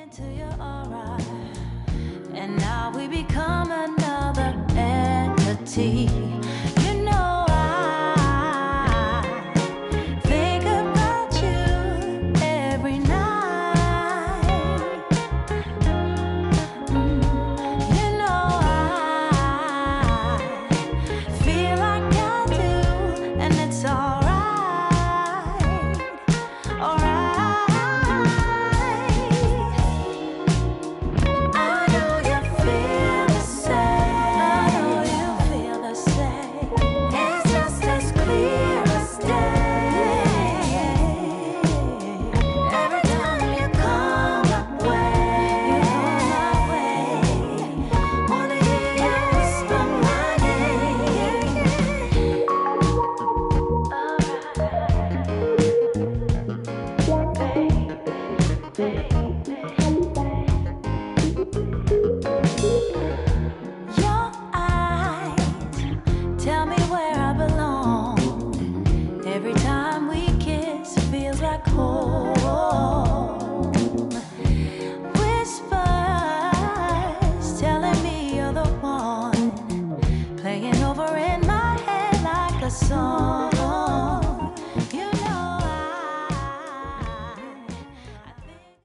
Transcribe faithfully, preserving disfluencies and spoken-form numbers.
into your aura, and now we become another entity. You know I think about you every night. Mm, you know I feel like I do, and it's alright, alright. Your eyes tell me where I belong. Every time we kiss, feels like home. Whispers telling me you're the one, playing over in my head like a song.